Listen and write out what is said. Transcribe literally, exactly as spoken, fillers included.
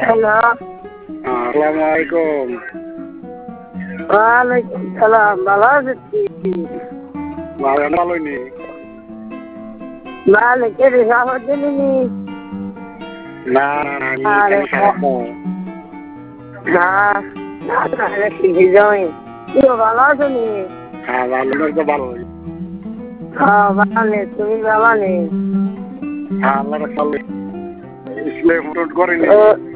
Hello. আসসালামু আলাইকুম। ওয়ালাইকুম সালাম। ভালো আছেন কি? ভালো ভালোই নি। ভালো কে রে খবর দিলি? না না না আরে আমি খারাপ না। না না তাহলে শিখে যাই। তুই ভালো আছো নি? হ্যাঁ ভালো তো ভালোই। হ্যাঁ ভালো নেই, তুমি ভালো নেই? হ্যাঁ আল্লাহর সাল্লে ইসলাম ফুট করেনি।